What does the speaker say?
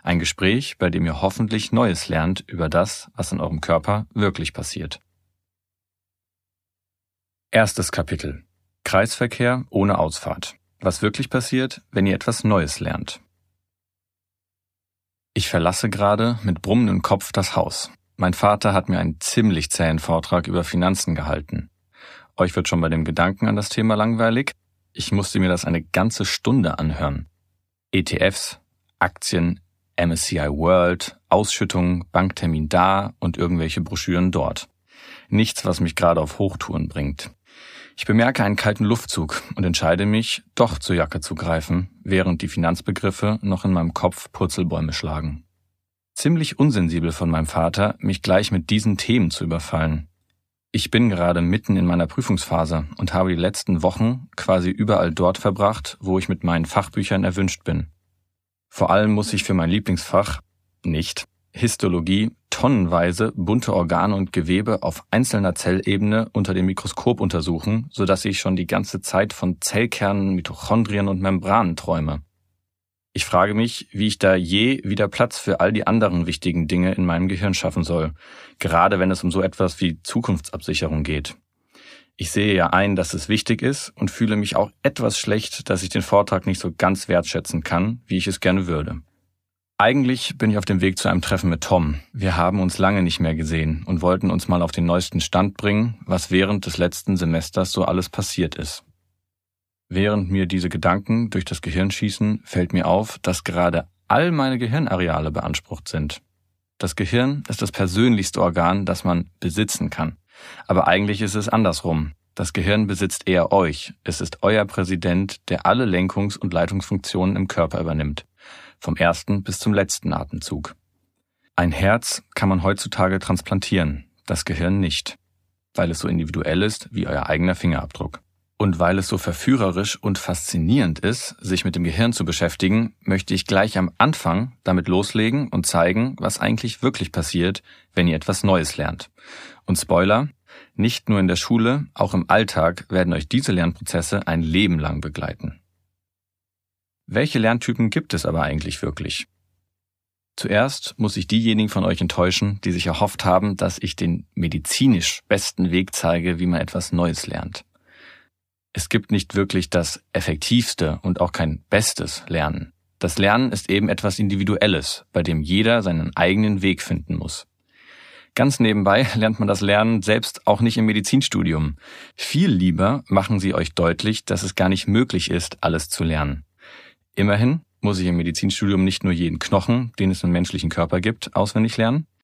Ein Gespräch, bei dem ihr hoffentlich Neues lernt über das, was in eurem Körper wirklich passiert. Erstes Kapitel. Kreisverkehr ohne Ausfahrt. Was wirklich passiert, wenn ihr etwas Neues lernt. Ich verlasse gerade mit brummendem Kopf das Haus. Mein Vater hat mir einen ziemlich zähen Vortrag über Finanzen gehalten. Euch wird schon bei dem Gedanken an das Thema langweilig. Ich musste mir das eine ganze Stunde anhören. ETFs, Aktien, MSCI World, Ausschüttungen, Banktermin da und irgendwelche Broschüren dort. Nichts, was mich gerade auf Hochtouren bringt. Ich bemerke einen kalten Luftzug und entscheide mich, doch zur Jacke zu greifen, während die Finanzbegriffe noch in meinem Kopf Purzelbäume schlagen. Ziemlich unsensibel von meinem Vater, mich gleich mit diesen Themen zu überfallen. Ich bin gerade mitten in meiner Prüfungsphase und habe die letzten Wochen quasi überall dort verbracht, wo ich mit meinen Fachbüchern erwünscht bin. Vor allem muss ich für mein Lieblingsfach, nicht Histologie, tonnenweise bunte Organe und Gewebe auf einzelner Zellebene unter dem Mikroskop untersuchen, sodass ich schon die ganze Zeit von Zellkernen, Mitochondrien und Membranen träume. Ich frage mich, wie ich da je wieder Platz für all die anderen wichtigen Dinge in meinem Gehirn schaffen soll, gerade wenn es um so etwas wie Zukunftsabsicherung geht. Ich sehe ja ein, dass es wichtig ist und fühle mich auch etwas schlecht, dass ich den Vortrag nicht so ganz wertschätzen kann, wie ich es gerne würde. Eigentlich bin ich auf dem Weg zu einem Treffen mit Tom. Wir haben uns lange nicht mehr gesehen und wollten uns mal auf den neuesten Stand bringen, was während des letzten Semesters so alles passiert ist. Während mir diese Gedanken durch das Gehirn schießen, fällt mir auf, dass gerade all meine Gehirnareale beansprucht sind. Das Gehirn ist das persönlichste Organ, das man besitzen kann. Aber eigentlich ist es andersrum. Das Gehirn besitzt eher euch. Es ist euer Präsident, der alle Lenkungs- und Leitungsfunktionen im Körper übernimmt. Vom ersten bis zum letzten Atemzug. Ein Herz kann man heutzutage transplantieren, das Gehirn nicht, weil es so individuell ist wie euer eigener Fingerabdruck. Und weil es so verführerisch und faszinierend ist, sich mit dem Gehirn zu beschäftigen, möchte ich gleich am Anfang damit loslegen und zeigen, was eigentlich wirklich passiert, wenn ihr etwas Neues lernt. Und Spoiler, nicht nur in der Schule, auch im Alltag werden euch diese Lernprozesse ein Leben lang begleiten. Welche Lerntypen gibt es aber eigentlich wirklich? Zuerst muss ich diejenigen von euch enttäuschen, die sich erhofft haben, dass ich den medizinisch besten Weg zeige, wie man etwas Neues lernt. Es gibt nicht wirklich das effektivste und auch kein bestes Lernen. Das Lernen ist eben etwas Individuelles, bei dem jeder seinen eigenen Weg finden muss. Ganz nebenbei lernt man das Lernen selbst auch nicht im Medizinstudium. Viel lieber machen sie euch deutlich, dass es gar nicht möglich ist, alles zu lernen. Immerhin muss ich im Medizinstudium nicht nur jeden Knochen, den es im menschlichen Körper gibt, auswendig lernen.